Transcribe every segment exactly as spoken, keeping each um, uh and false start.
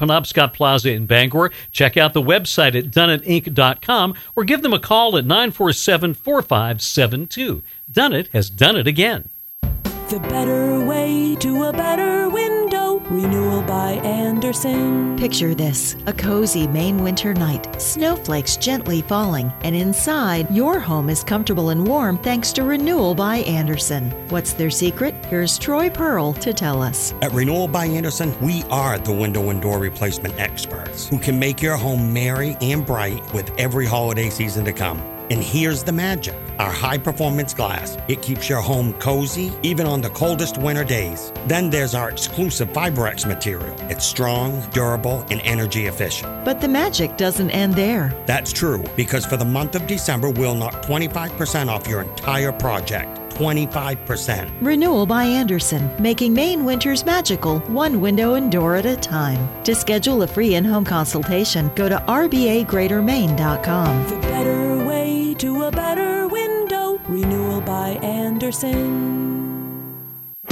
Penobscot Plaza in Bangor. Check out the website at dunnit inc dot com or give them a call at nine four seven, four five seven two. Dunnit has done it again. The better way to a better window. Renewal by Andersen. Picture this, a cozy Maine winter night, snowflakes gently falling, and inside, your home is comfortable and warm thanks to Renewal by Andersen. What's their secret? Here's Troy Pearl to tell us. At Renewal by Andersen, we are the window and door replacement experts who can make your home merry and bright with every holiday season to come. And here's the magic. Our high-performance glass. It keeps your home cozy, even on the coldest winter days. Then there's our exclusive FiberX material. It's strong, durable, and energy efficient. But the magic doesn't end there. That's true, because for the month of December, we'll knock twenty-five percent off your entire project. twenty-five percent. Renewal by Andersen, making Maine winters magical, one window and door at a time. To schedule a free in-home consultation, go to r b a greater maine dot com. The better way to a better window. Renewal by Andersen.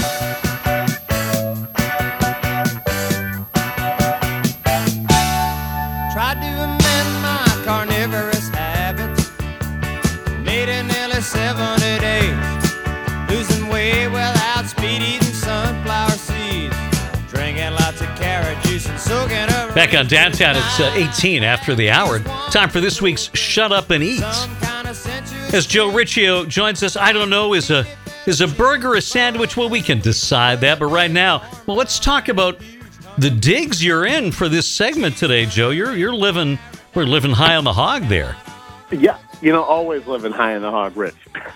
Tried to amend my carnivorous habits. Made it nearly seventy days. Losing weight without speed, eating sunflower seeds. Drinking lots of carrot juice and soaking up. Back on Downtown, it's uh, eighteen after the hour. Time for this week's Shut Up and Eat. As Joe Riccio joins us, I don't know, is a is a burger a sandwich? Well, we can decide that, but right now, well, let's talk about the digs you're in for this segment today, Joe. You're you're living we're living high on the hog there. Yeah, you know, always living high on the hog, Rich.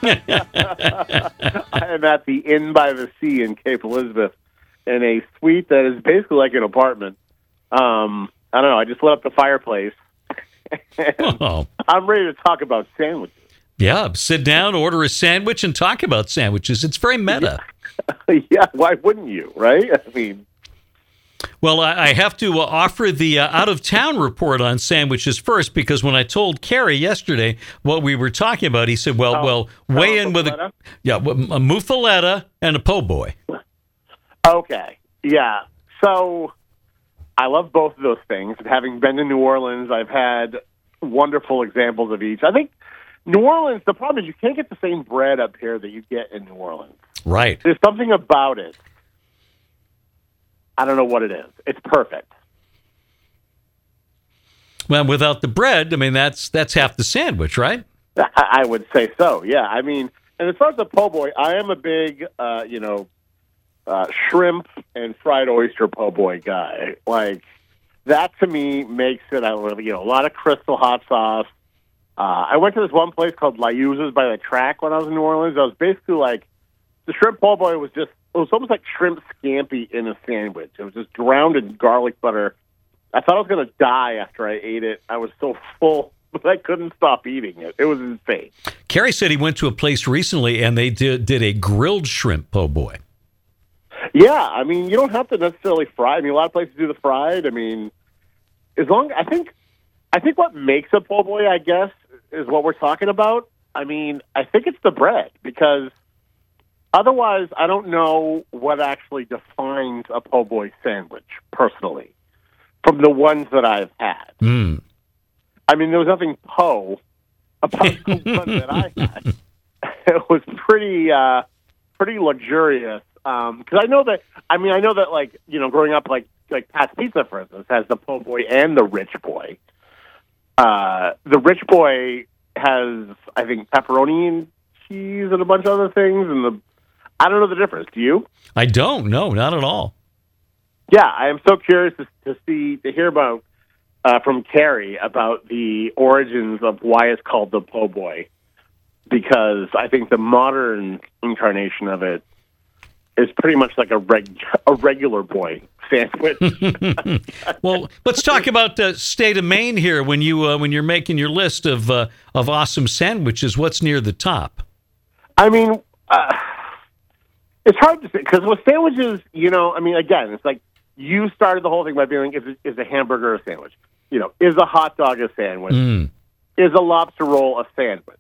I'm at the Inn by the Sea in Cape Elizabeth in a suite that is basically like an apartment. Um, I don't know. I just lit up the fireplace. And Oh. I'm ready to talk about sandwiches. Yeah, sit down, order a sandwich, and talk about sandwiches. It's very meta. Yeah, why wouldn't you, right? I mean, Well, I I have to uh, offer the uh, out-of-town report on sandwiches first, because when I told Kerry yesterday what we were talking about, he said, well, Oh, well, weigh in with a, muffaletta? yeah, a muffaletta and a po' boy. okay, yeah. So I love both of those things. Having been to New Orleans, I've had wonderful examples of each. I think New Orleans, the problem is you can't get the same bread up here that you get in New Orleans. Right. There's something about it. I don't know what it is. It's perfect. Well, without the bread, I mean, that's that's half the sandwich, right? I I would say so, yeah. I mean, and as far as the po' boy, I am a big, uh, you know, uh, shrimp and fried oyster po' boy guy. Like, that to me makes it, I love, you know, a lot of crystal hot sauce. Uh, I went to this one place called La Yuza's by the track when I was in New Orleans. I was basically like, the shrimp po' boy was just, it was almost like shrimp scampi in a sandwich. It was just drowned in garlic butter. I thought I was going to die after I ate it. I was so full, but I couldn't stop eating it. It was insane. Kerry said he went to a place recently and they did, did a grilled shrimp po' boy. Yeah, I mean, you don't have to necessarily fry. I mean, a lot of places do the fried. I mean, as long, I think, I think what makes a po' boy, I guess, is what we're talking about. I mean, I think it's the bread, because otherwise, I don't know what actually defines a po' boy sandwich, personally, from the ones that I've had. Mm. I mean, there was nothing po about the one that I had. It was pretty, uh, pretty luxurious. Because um, I know that, I mean, I know that, like, you know, growing up, like, like Pat's Pizza, for instance, has the po' boy and the rich boy. Uh, the rich boy has, I think, pepperoni and cheese and a bunch of other things, and the I don't know the difference. Do you? I don't. No, not at all. Yeah, I am so curious to, to see to hear about uh, from Kerry about the origins of why it's called the po' boy, because I think the modern incarnation of it is pretty much like a reg a regular boy sandwich. Well, let's talk about the state of Maine here. When you uh, when you're making your list of uh, of awesome sandwiches, what's near the top? I mean, uh, it's hard to say, because with sandwiches, you know, I mean, again, it's like you started the whole thing by being, is, is a hamburger a sandwich? You know, is a hot dog a sandwich? Mm. Is a lobster roll a sandwich?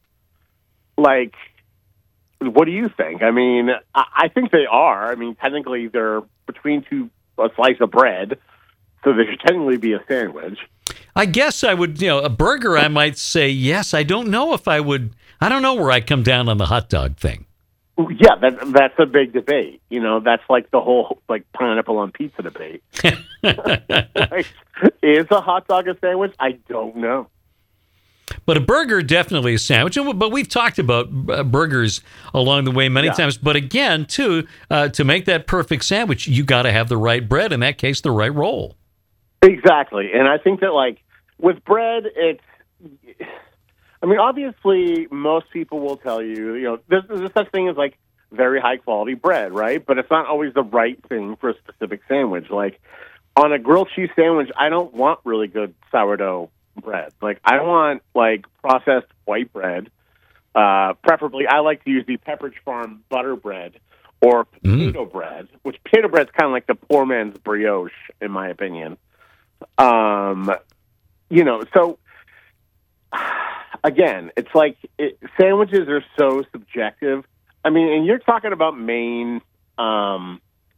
Like, what do you think? I mean, I, I think they are. I mean, technically, they're between two a slice of bread. so they should technically be a sandwich. I guess I would, you know, a burger, I might say yes. I don't know if I would, I don't know where I come down on the hot dog thing. Yeah, that, that's a big debate. You know, that's like the whole, like, pineapple on pizza debate. Like, is a hot dog a sandwich? I don't know. But a burger, definitely a sandwich. But we've talked about uh, burgers along the way many Yeah. times. But again, too, uh, to make that perfect sandwich, you got to have the right bread. In that case, the right roll. Exactly. And I think that, like, with bread, it's, I mean, obviously, most people will tell you, you know, there's, there's such thing as, like, very high-quality bread, right? But it's not always the right thing for a specific sandwich. Like, on a grilled cheese sandwich, I don't want really good sourdough bread. Like, I want, like, processed white bread. Uh, preferably, I like to use the Pepperidge Farm butter bread or potato mm. bread, which potato bread's kind of like the poor man's brioche, in my opinion. Um, you know, so... Again, it's like it, sandwiches are so subjective. I mean, and you're talking about Maine, um,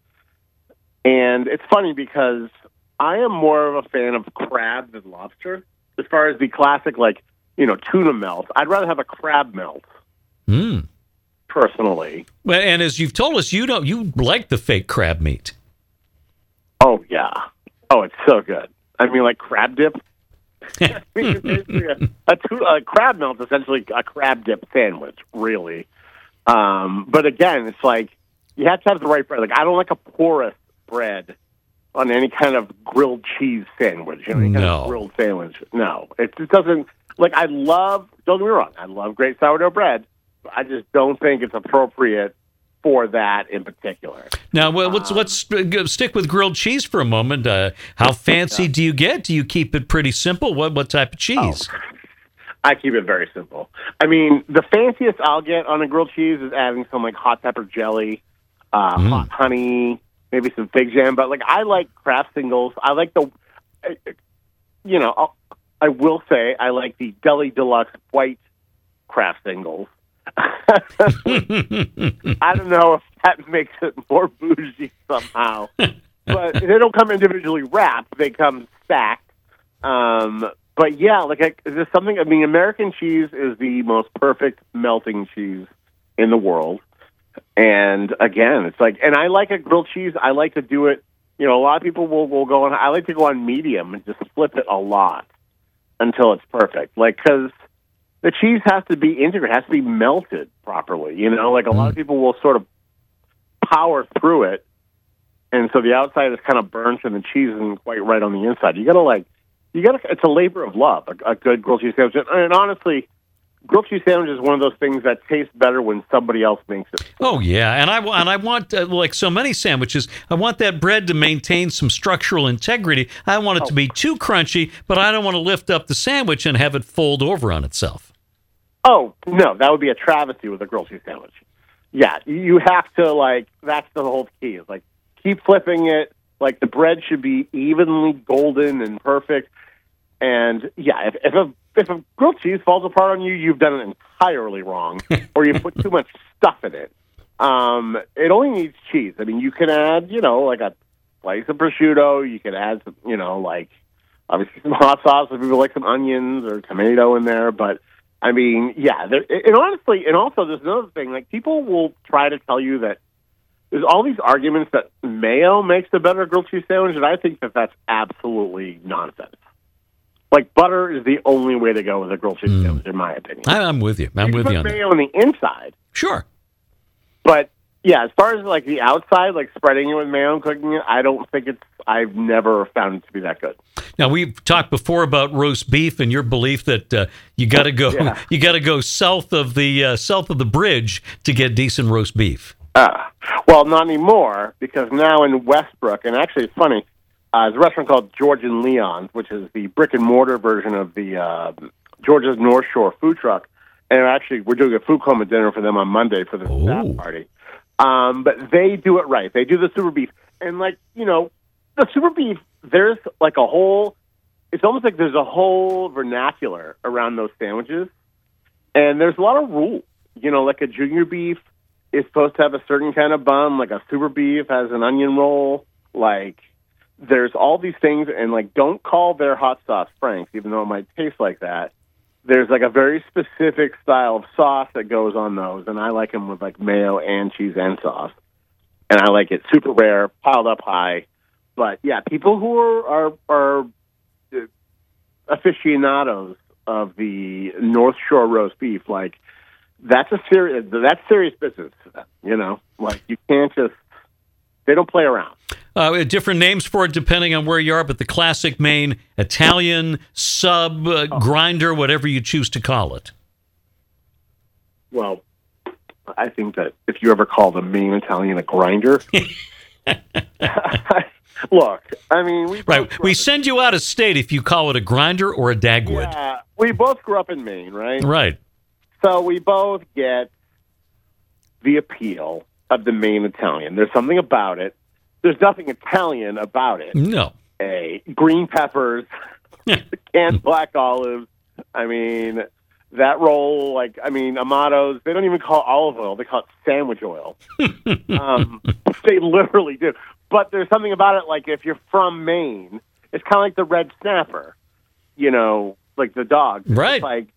and it's funny because I am more of a fan of crab than lobster. As far as the classic, like, you know, tuna melt, I'd rather have a crab melt, mm. personally. Well, and as you've told us, you don't you like the fake crab meat. Oh, yeah. Oh, it's so good. I mean, like crab dip. I mean, a, a, tuna, a crab melt is essentially a crab dip sandwich, really. Um, but again, it's like you have to have the right bread. Like, I don't like a porous bread on any kind of grilled cheese sandwich. You know, any kind no. of grilled sandwich. No, it just doesn't. Like, I love. Don't get me wrong. I love great sourdough bread. But I just don't think it's appropriate for that in particular. Now, well, let's um, let's stick with grilled cheese for a moment. Uh, how fancy yeah. do you get? Do you keep it pretty simple? What what type of cheese? Oh, I keep it very simple. I mean, the fanciest I'll get on a grilled cheese is adding some like hot pepper jelly, uh, mm. hot honey, maybe some fig jam. But like, I like Kraft singles. I like the, you know, I'll, I will say I like the Deli Deluxe white Kraft singles. I don't know if that makes it more bougie somehow, but they don't come individually wrapped; they come stacked. Um, but yeah, like I, there's something. I mean, American cheese is the most perfect melting cheese in the world, and again, it's like, and I like a grilled cheese. I like to do it. You know, a lot of people will will go on. I like to go on medium and just flip it a lot until it's perfect. Like, because the cheese has to be integrated, has to be melted properly. You know, like a lot of people will sort of power through it, and so the outside is kind of burnt, and the cheese isn't quite right on the inside. You got to like, you got to. It's a labor of love. A, a good grilled cheese sandwich, and honestly, grilled cheese sandwich is one of those things that tastes better when somebody else makes it. Oh yeah, and I and I want uh, like so many sandwiches. I want that bread to maintain some structural integrity. I don't want it oh. to be too crunchy, but I don't want to lift up the sandwich and have it fold over on itself. Oh, no, that would be a travesty with a grilled cheese sandwich. Yeah, you have to, like, that's the whole key. Is like, keep flipping it. Like, the bread should be evenly golden and perfect. And, yeah, if, if, a, if a grilled cheese falls apart on you, you've done it entirely wrong, or you put too much stuff in it. Um, it only needs cheese. I mean, you can add, you know, like a slice of prosciutto. You can add, some, you know, like, obviously some hot sauce if people like some onions or tomato in there, but I mean, yeah, there, and honestly, and also there's another thing, like people will try to tell you that there's all these arguments that mayo makes a better grilled cheese sandwich, and I think that that's absolutely nonsense. Like, butter is the only way to go with a grilled cheese mm. sandwich, in my opinion. I, I'm with you. I'm you with put you on mayo that. on the inside. Sure. But, yeah, as far as, like, the outside, like, spreading it with mayo and cooking it, I don't think it's, I've never found it to be that good. Now, we've talked before about roast beef and your belief that uh, you got to go yeah. you got to go south of the uh, south of the bridge to get decent roast beef. Uh, well, not anymore, because now in Westbrook, and actually it's funny, uh, there's a restaurant called George and Leon's, which is the brick and mortar version of the uh, George's North Shore food truck. And actually, we're doing a food coma dinner for them on Monday for the oh. staff party. Um, but they do it right. They do the super beef. And, like, you know, the super beef, there's like a whole, it's almost like there's a whole vernacular around those sandwiches. And there's a lot of rules. You know, like a junior beef is supposed to have a certain kind of bun, like a super beef has an onion roll. Like, there's all these things, and like, don't call their hot sauce Frank's, even though it might taste like that. There's like a very specific style of sauce that goes on those, and I like them with like mayo and cheese and sauce. And I like it super rare, piled up high. But yeah, people who are are, are aficionados of the North Shore roast beef, like that's a serious that's serious business to them. You know, like you can't just they don't play around. Uh, different names for it depending on where you are, but the classic Maine Italian sub uh, oh. grinder, whatever you choose to call it. Well, I think that if you ever call the Maine Italian a grinder, look, I mean, we right. We send you out of state if you call it a grinder or a Dagwood. Yeah, we both grew up in Maine, right? Right. So we both get the appeal of the Maine Italian. There's something about it. There's nothing Italian about it. No. A green peppers, canned black olives. I mean, that roll, like, I mean, Amato's, they don't even call it olive oil. They call it sandwich oil. um, they literally do. But there's something about it, like, if you're from Maine, it's kind of like the red snapper, you know, like the dog. Right. It's like,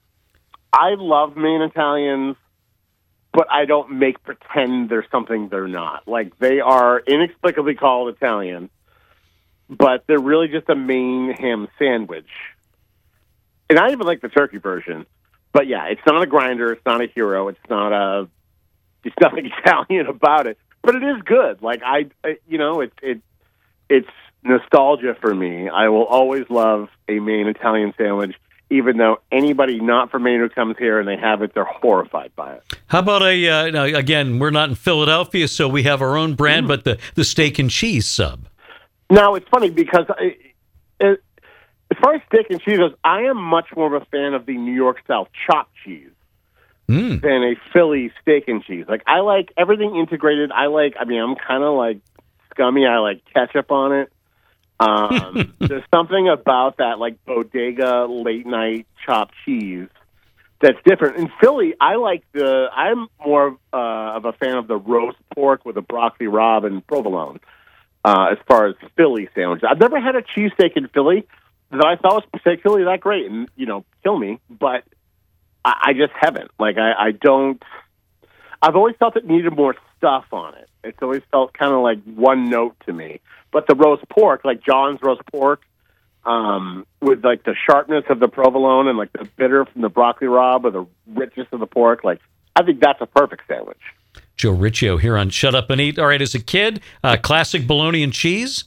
I love Maine Italians, but I don't make pretend they're something they're not. Like, they are inexplicably called Italian, but they're really just a Maine ham sandwich. And I even like the turkey version. But, yeah, it's not a grinder. It's not a hero. It's not a – there's nothing Italian about it. But it is good. Like, I, I you know, it, it it's nostalgia for me. I will always love a Maine Italian sandwich, even though anybody not from Maine who comes here and they have it, they're horrified by it. How about a, uh, now, again, we're not in Philadelphia, so we have our own brand, mm. but the, the steak and cheese sub. Now, it's funny because I, it, as far as steak and cheese goes, I am much more of a fan of the New York-style chopped cheese mm. than a Philly steak and cheese. Like, I like everything integrated. I like, I mean, I'm kind of like scummy. I like ketchup on it. Um, there's something about that, like, bodega late-night chopped cheese that's different. In Philly, I like the, I'm more uh, of a fan of the roast pork with a broccoli rabe and provolone. Uh, as far as Philly sandwiches, I've never had a cheesesteak in Philly that I thought was particularly that great, and you know, kill me, but I, I just haven't. Like, I, I don't. I've always felt it needed more stuff on it. It's always felt kind of like one note to me. But the roast pork, like John's roast pork, um, with like the sharpness of the provolone and like the bitter from the broccoli rabe or the richness of the pork, like I think that's a perfect sandwich. Joe Riccio here on Shut Up and Eat. All right, as a kid, uh, classic bologna and cheese?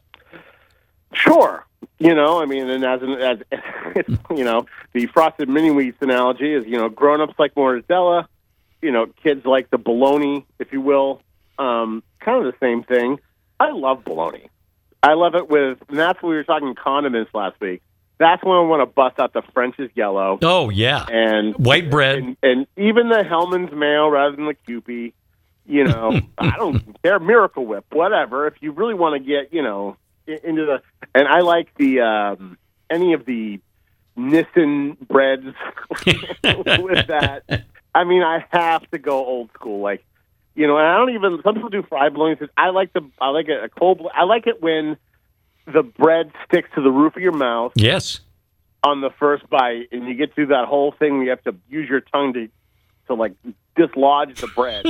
Sure. You know, I mean, and as, an, as you know, the frosted mini-wheats analogy is, you know, grown-ups like mozzarella, you know, kids like the bologna, if you will. Um, kind of the same thing. I love bologna. I love it with, and that's when we were talking condiments last week. That's when I want to bust out the French's yellow. Oh, yeah. And white bread. And, and even the Hellman's mayo rather than the Kewpie. You know, I don't care. Miracle Whip, whatever. If you really want to get, you know, into the, and I like the, um, any of the Nissen breads with that. I mean, I have to go old school. Like, you know, and I don't even, some people do fried bologna. I like the, I like it a cold, I like it when the bread sticks to the roof of your mouth. Yes. On the first bite, and you get through that whole thing where you have to use your tongue to, to like, dislodge the bread.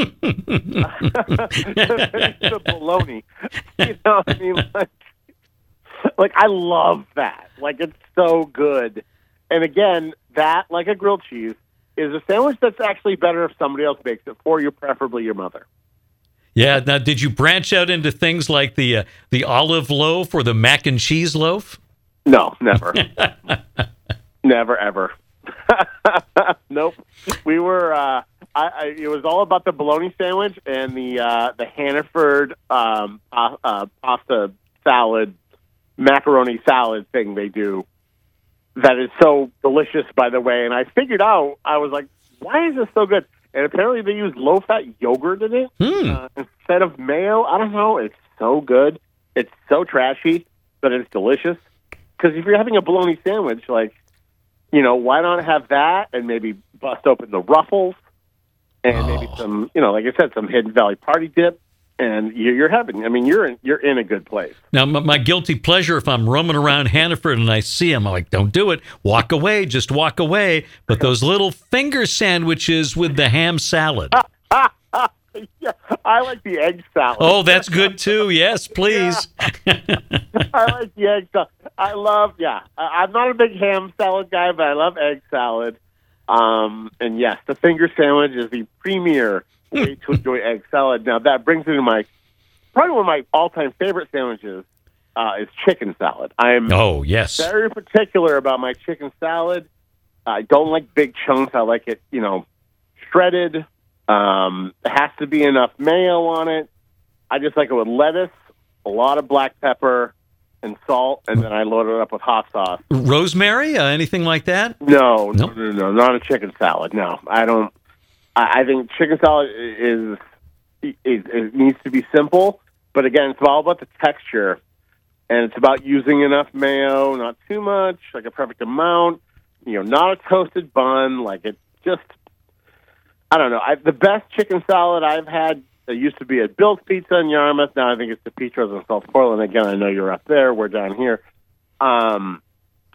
The bologna. You know what I mean? Like, like, I love that. Like, it's so good. And again, that, like a grilled cheese, is a sandwich that's actually better if somebody else makes it for you, preferably your mother. Yeah. Now, did you branch out into things like the uh, the olive loaf or the mac and cheese loaf? No, never. Never, ever. Nope. We were, uh, I, I, it was all about the bologna sandwich and the uh, the Hannaford um, uh, uh, pasta salad, macaroni salad thing they do. That is so delicious, by the way. And I figured out, I was like, why is this so good? And apparently they use low-fat yogurt in it hmm. uh, instead of mayo. I don't know. It's so good. It's so trashy, but it's delicious. Because if you're having a bologna sandwich, like, you know, why not have that and maybe bust open the Ruffles and oh. maybe some, you know, like I said, some Hidden Valley Party dip and you- you're having. I mean, you're in, you're in a good place. Now, my, my guilty pleasure, if I'm roaming around Hannaford and I see them, I'm like, don't do it. Walk away. Just walk away. But those little finger sandwiches with the ham salad. Yeah, I like the egg salad. Oh, that's good, too. Yes, please. I like the egg salad. I love, yeah. I, I'm not a big ham salad guy, but I love egg salad. Um, and yes, the finger sandwich is the premier way to enjoy egg salad. Now, that brings me to my, probably one of my all-time favorite sandwiches uh, is chicken salad. I'm Oh, yes. very particular about my chicken salad. I don't like big chunks. I like it, you know, shredded. Um, there has to be enough mayo on it. I just like it with lettuce, a lot of black pepper, and salt, and then I load it up with hot sauce. Rosemary? Uh, anything like that? No, no, Nope. no, no, not a chicken salad. No, I don't. I, I think chicken salad is, is it needs to be simple, but again, it's all about the texture, and it's about using enough mayo, not too much, like a perfect amount. You know, not a toasted bun. Like it just. I don't know. I, the best chicken salad I've had, it used to be at Bill's Pizza in Yarmouth. Now I think it's the Petros in South Portland. Again, I know you're up there. We're down here. Um,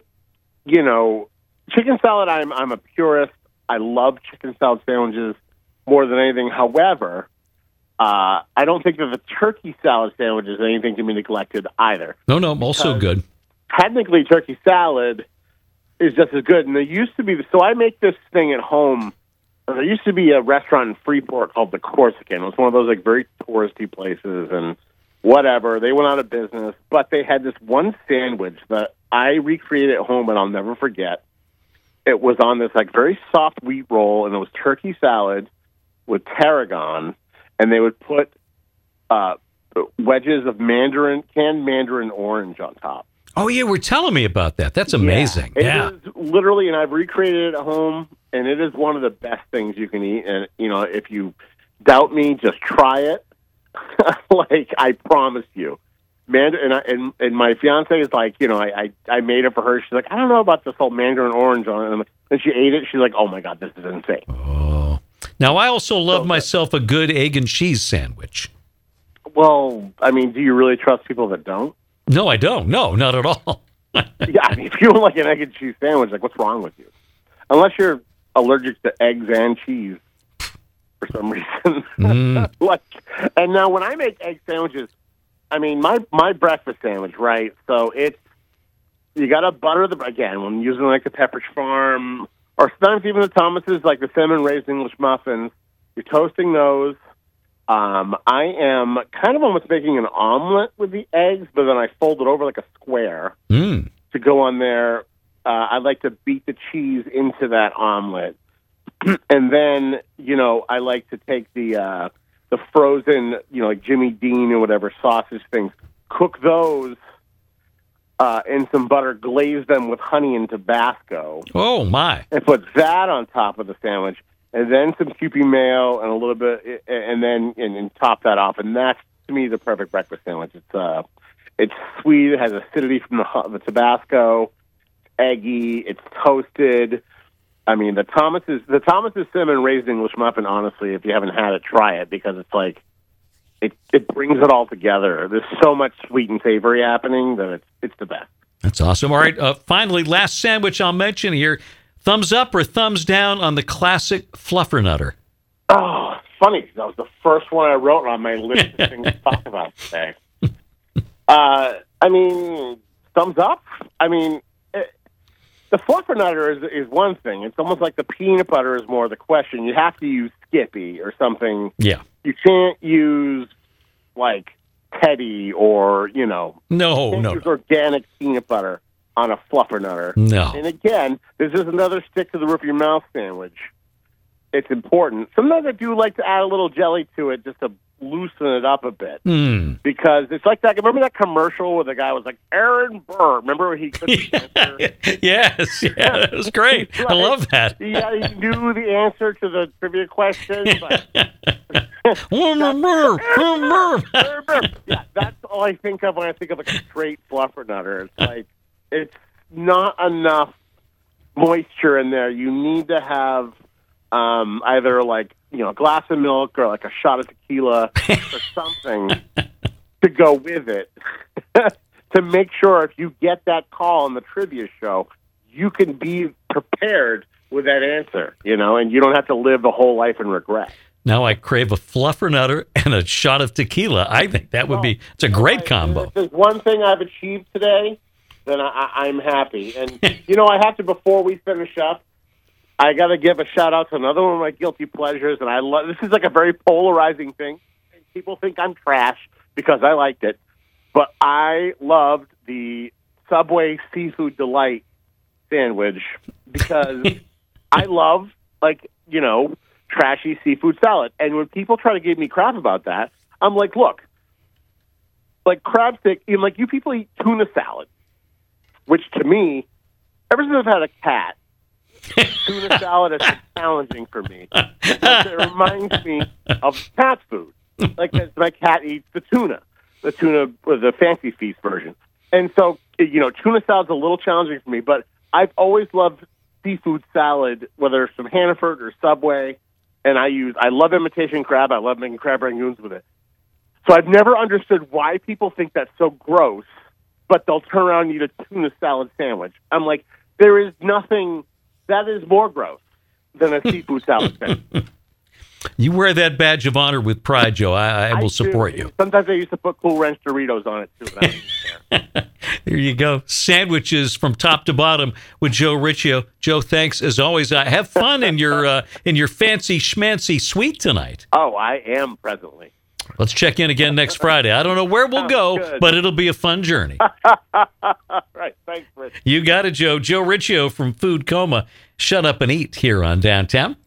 you know, chicken salad, I'm I'm a purist. I love chicken salad sandwiches more than anything. However, uh, I don't think that the turkey salad sandwich is anything to be neglected either. No, no, also Because- good. Technically, turkey salad is just as good. And there used to be, so I make this thing at home. There used to be a restaurant in Freeport called the Corsican. It was one of those like very touristy places and whatever. They went out of business, but they had this one sandwich that I recreated at home and I'll never forget. It was on this like very soft wheat roll, and it was turkey salad with tarragon, and they would put uh, wedges of mandarin, canned mandarin orange on top. Oh, you were telling me about that. That's amazing. It Yeah. is literally, and I've recreated it at home, and it is one of the best things you can eat. And, you know, if you doubt me, just try it. Like, I promise you. Man, and, I, and and my fiance is like, you know, I, I, I made it for her. She's like, I don't know about this whole mandarin orange on it. And, and she ate it. She's like, oh, my God, this is insane. Oh. Now, I also love So- myself a good egg and cheese sandwich. Well, I mean, do you really trust people that don't? No, I don't. No, not at all. Yeah, I mean, if you don't like an egg and cheese sandwich, like, what's wrong with you? Unless you're allergic to eggs and cheese for some reason. Mm. Like, and now when I make egg sandwiches, I mean, my, my breakfast sandwich, right? So it's, you got to butter the, again, when using like the Pepperidge Farm, or sometimes even the Thomas's, like the cinnamon raised English muffins, you're toasting those. Um, I am kind of almost making an omelet with the eggs, but then I fold it over like a square Mm. to go on there. Uh, I like to beat the cheese into that omelet. And then, you know, I like to take the uh, the frozen, you know, like Jimmy Dean or whatever sausage things, cook those uh, in some butter, glaze them with honey and Tabasco, Oh, my. and put that on top of the sandwich, and then some Kewpie mayo and a little bit, and then and, and top that off. And that's, to me, the perfect breakfast sandwich. It's uh, it's sweet. It has acidity from the, the Tabasco, eggy. It's toasted. I mean, the Thomas's the Thomas's cinnamon raised English muffin. Honestly, if you haven't had it, try it, because it's like it it brings it all together. There's so much sweet and savory happening that it's it's the best. That's awesome. All right. Uh, finally, last sandwich I'll mention here. Thumbs up or thumbs down on the classic Fluffernutter? Oh, it's funny, 'cause that was the first one I wrote on my list of things to talk about today. Uh, I mean, thumbs up. I mean, it, the Fluffernutter is is one thing. It's almost like the peanut butter is more the question. You have to use Skippy or something. Yeah. You can't use like Teddy or you know. No, can't no, use no. organic peanut butter on a Fluffernutter. No. And again, this is another stick to the roof of your mouth sandwich. It's important. Sometimes I do like to add a little jelly to it just to loosen it up a bit. Mm. Because it's like that. Remember that commercial where the guy was like, Aaron Burr? Remember when he couldn't answer? Yes, yeah, that was great. I love that. Yeah, he knew the answer to the trivia question. But yeah, that's all I think of when I think of like a straight Fluffernutter. It's like it's not enough moisture in there. You need to have um, either like you know, a glass of milk or like a shot of tequila or something to go with it to make sure if you get that call on the trivia show, you can be prepared with that answer, you know, and you don't have to live the whole life in regret. Now I crave a fluffernutter and a shot of tequila. I think that would be, it's a great combo. If there's one thing I've achieved today, then I, I'm happy. And, you know, I have to, before we finish up, I got to give a shout out to another one of my guilty pleasures. And I love, this is like a very polarizing thing. People think I'm trash because I liked it. But I loved the Subway Seafood Delight sandwich because I love, like, you know, trashy seafood salad. And when people try to give me crap about that, I'm like, look, like crab stick, you know, like you people eat tuna salad, which to me, ever since I've had a cat, tuna salad is challenging for me. Because it reminds me of cat food. Like my cat eats the tuna, the tuna, or the Fancy Feast version. And so, you know, tuna salad's a little challenging for me, but I've always loved seafood salad, whether it's from Hannaford or Subway. And I use, I love imitation crab. I love making crab rangoons with it. So I've never understood why people think that's so gross, but they'll turn around and eat a tuna salad sandwich. I'm like, there is nothing that is more gross than a seafood salad sandwich. You wear that badge of honor with pride, Joe. I, I will I support you. Sometimes I used to put Cool Ranch Doritos on it, too. But I didn't care. There you go. Sandwiches from top to bottom with Joe Riccio. Joe, thanks as always. Uh, have fun in your uh, in your fancy schmancy suite tonight. Oh, I am presently. Let's check in again next Friday. I don't know where we'll go, Good. but it'll be a fun journey. Right. Thanks, Rich. You got it, Joe. Joe Riccio from Food Coma. Shut up and eat here on Downtown.